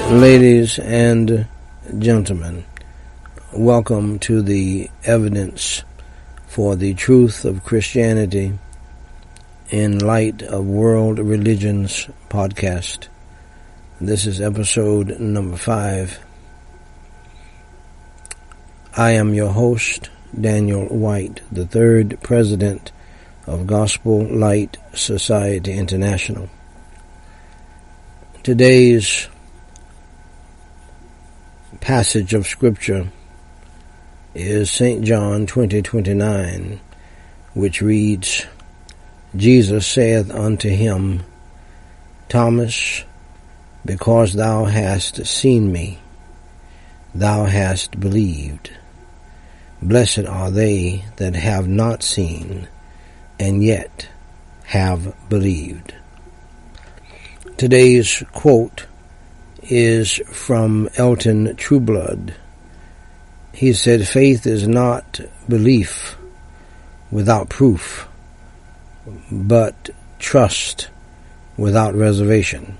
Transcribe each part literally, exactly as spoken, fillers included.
Ladies and gentlemen, welcome to the Evidence for the Truth of Christianity in Light of World Religions podcast. This is episode number five. I am your host, Daniel White, the third president of Gospel Light Society International. Today's passage of Scripture is Saint John twenty twenty-nine, which reads, Jesus saith unto him, Thomas, because thou hast seen me, thou hast believed. Blessed are they that have not seen, and yet have believed. Today's quote is from Elton Trueblood. He said, faith is not belief without proof, but trust without reservation.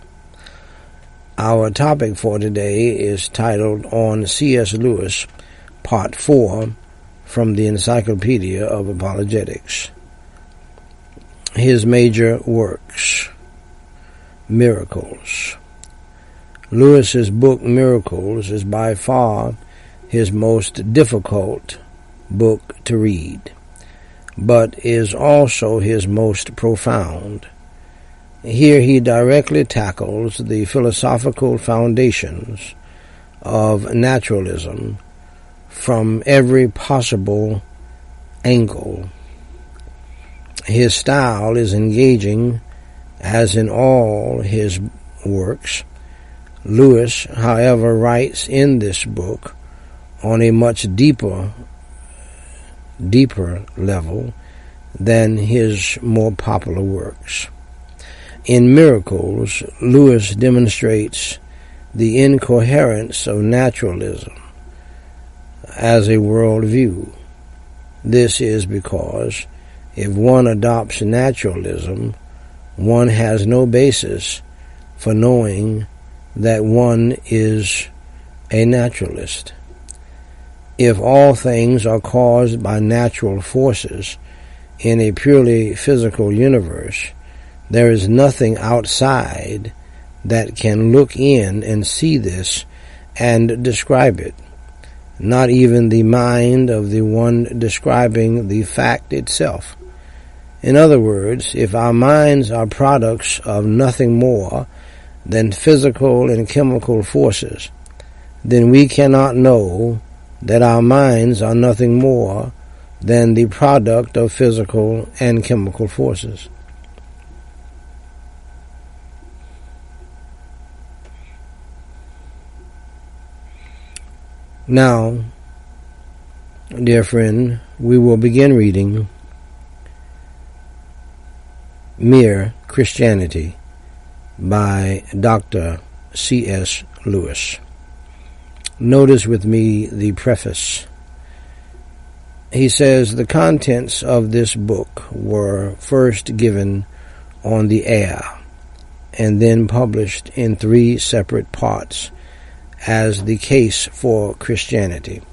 Our topic for today is titled On C S Lewis, Part four, from the Encyclopedia of Apologetics. His major works. Miracles. Lewis's book Miracles is by far his most difficult book to read, but is also his most profound. Here he directly tackles the philosophical foundations of naturalism from every possible angle. His style is engaging, as in all his works. Lewis, however, writes in this book on a much deeper, deeper level than his more popular works. In Miracles, Lewis demonstrates the incoherence of naturalism as a worldview. This is because if one adopts naturalism, one has no basis for knowing that one is a naturalist. If all things are caused by natural forces in a purely physical universe, there is nothing outside that can look in and see this and describe it, not even the mind of the one describing the fact itself. In other words, if our minds are products of nothing more than physical and chemical forces, then we cannot know that our minds are nothing more than the product of physical and chemical forces. Now, dear friend, we will begin reading Mere Christianity by Doctor C S Lewis. Notice with me the preface. He says, the contents of this book were first given on the air and then published in three separate parts as The Case for Christianity,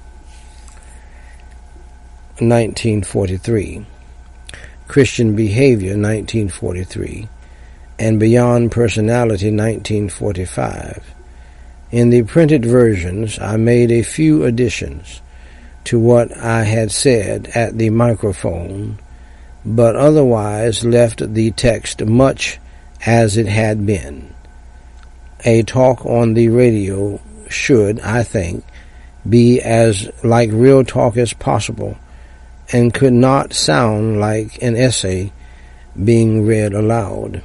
nineteen forty-three, Christian Behavior, nineteen forty-three, and Beyond Personality, nineteen forty-five. In the printed versions, I made a few additions to what I had said at the microphone, but otherwise left the text much as it had been. A talk on the radio should, I think, be as like real talk as possible, and could not sound like an essay being read aloud.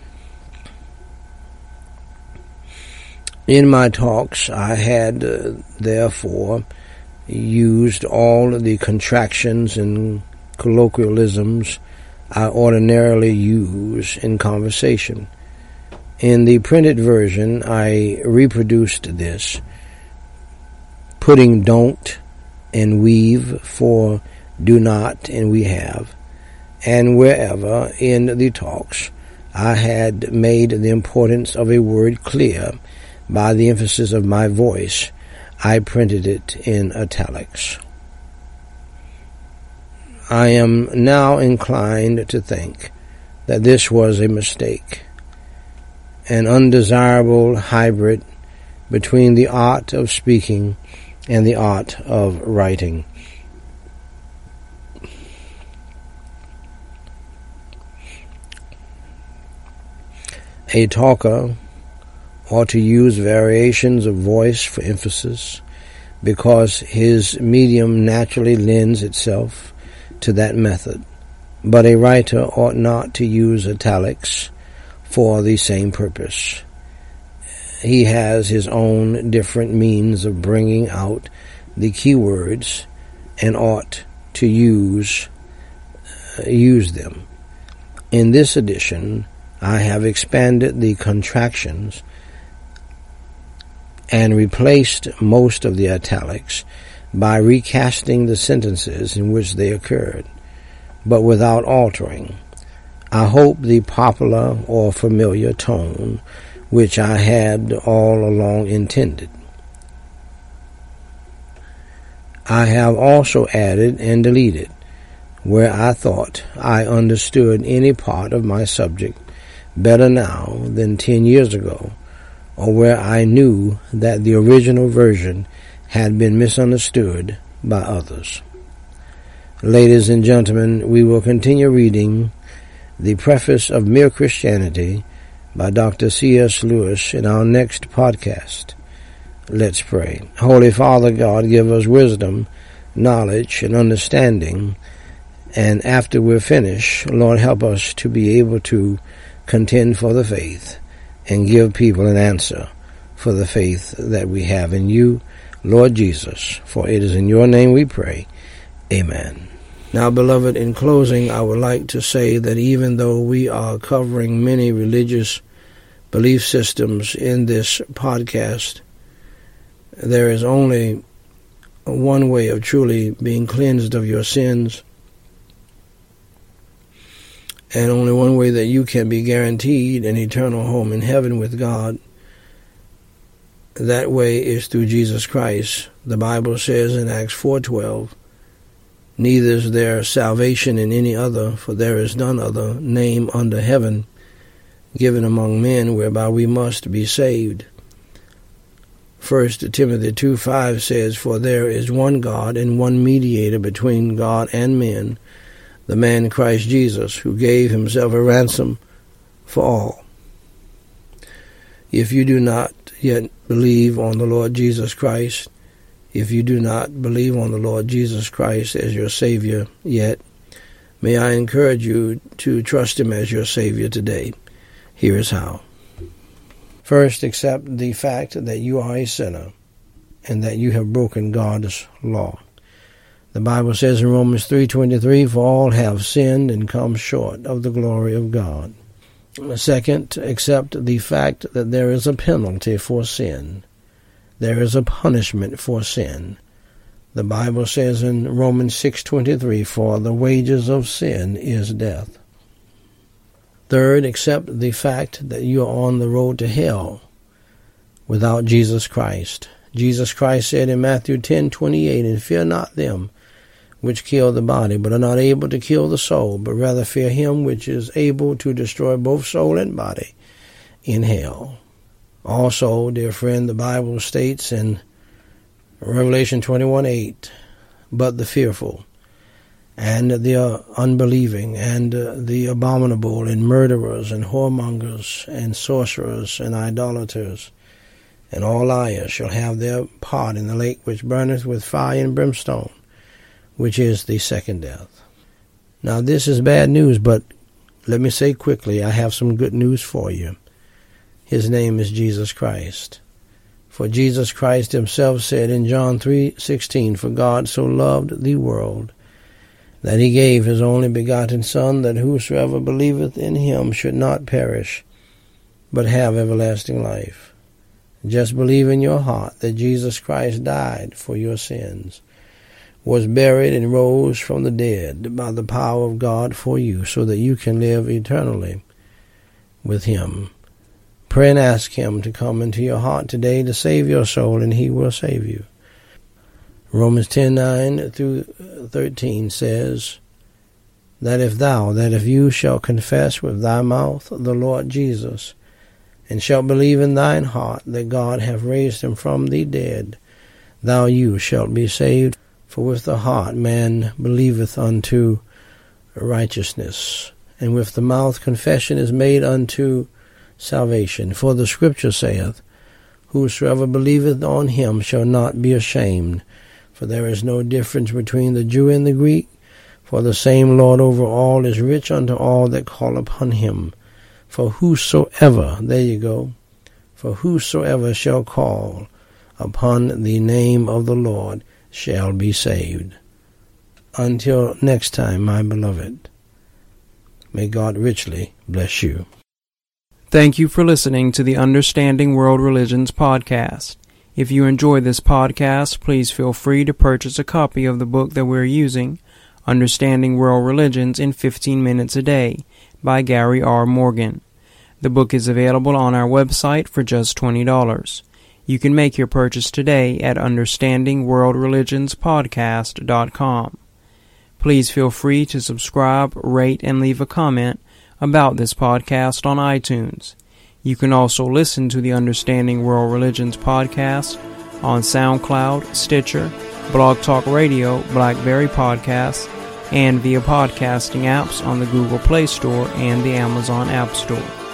In my talks, I had, uh, therefore, used all the contractions and colloquialisms I ordinarily use in conversation. In the printed version, I reproduced this, putting don't and we've for do not and we have, and wherever in the talks I had made the importance of a word clear, by the emphasis of my voice, I printed it in italics. I am now inclined to think that this was a mistake, an undesirable hybrid between the art of speaking and the art of writing. A talker ought to use variations of voice for emphasis because his medium naturally lends itself to that method, but a writer ought not to use italics for the same purpose. He has his own different means of bringing out the key words and ought to use uh, use them. In this edition, I have expanded the contractions and replaced most of the italics by recasting the sentences in which they occurred, but without altering. I hope the popular or familiar tone which I had all along intended. I have also added and deleted where I thought I understood any part of my subject better now than ten years ago, or where I knew that the original version had been misunderstood by others. Ladies and gentlemen, we will continue reading the preface of Mere Christianity by Doctor C S Lewis in our next podcast. Let's pray. Holy Father God, give us wisdom, knowledge, and understanding, and after we're finished, Lord, help us to be able to contend for the faith and give people an answer for the faith that we have in you, Lord Jesus, for it is in your name we pray. Amen. Now, beloved, in closing, I would like to say that even though we are covering many religious belief systems in this podcast, there is only one way of truly being cleansed of your sins, and only one way that you can be guaranteed an eternal home in heaven with God. That way is through Jesus Christ. The Bible says in Acts four twelve, neither is there salvation in any other, for there is none other name under heaven given among men whereby we must be saved. First Timothy two five says, for there is one God and one mediator between God and men, the man Christ Jesus, who gave himself a ransom for all. If you do not yet believe on the Lord Jesus Christ, if you do not believe on the Lord Jesus Christ as your Savior yet, may I encourage you to trust Him as your Savior today. Here is how. First, accept the fact that you are a sinner and that you have broken God's law. The Bible says in Romans three twenty-three, for all have sinned and come short of the glory of God. Second, accept the fact that there is a penalty for sin. There is a punishment for sin. The Bible says in Romans six twenty-three, for the wages of sin is death. Third, accept the fact that you are on the road to hell without Jesus Christ. Jesus Christ said in Matthew ten twenty-eight, and fear not them which kill the body, but are not able to kill the soul, but rather fear him which is able to destroy both soul and body in hell. Also, dear friend, the Bible states in Revelation twenty-one eight, but the fearful, and the uh, unbelieving, and uh, the abominable, and murderers, and whoremongers, and sorcerers, and idolaters, and all liars shall have their part in the lake which burneth with fire and brimstone, which is the second death. Now this is bad news, but let me say quickly, I have some good news for you. His name is Jesus Christ. For Jesus Christ himself said in John three sixteen, for God so loved the world that he gave his only begotten Son, that whosoever believeth in him should not perish, but have everlasting life. Just believe in your heart that Jesus Christ died for your sins, was buried and rose from the dead by the power of God for you, so that you can live eternally with him. Pray and ask him to come into your heart today to save your soul, and he will save you. Romans ten nine through thirteen says that if thou, that if you shall confess with thy mouth the Lord Jesus, and shalt believe in thine heart that God hath raised him from the dead, thou you shalt be saved. For with the heart man believeth unto righteousness, and with the mouth confession is made unto salvation. For the Scripture saith, Whosoever believeth on him shall not be ashamed. For there is no difference between the Jew and the Greek, for the same Lord over all is rich unto all that call upon him. For whosoever, there you go, for whosoever shall call upon the name of the Lord shall be saved. Until next time, my beloved, may God richly bless you. Thank you for listening to the Understanding World Religions podcast. If you enjoy this podcast, please feel free to purchase a copy of the book that we're using, Understanding World Religions in fifteen minutes a Day, by Gary R. Morgan. The book is available on our website for just twenty dollars. You can make your purchase today at understanding world religions podcast dot com. Please feel free to subscribe, rate, and leave a comment about this podcast on iTunes. You can also listen to the Understanding World Religions podcast on SoundCloud, Stitcher, Blog Talk Radio, BlackBerry Podcasts, and via podcasting apps on the Google Play Store and the Amazon App Store.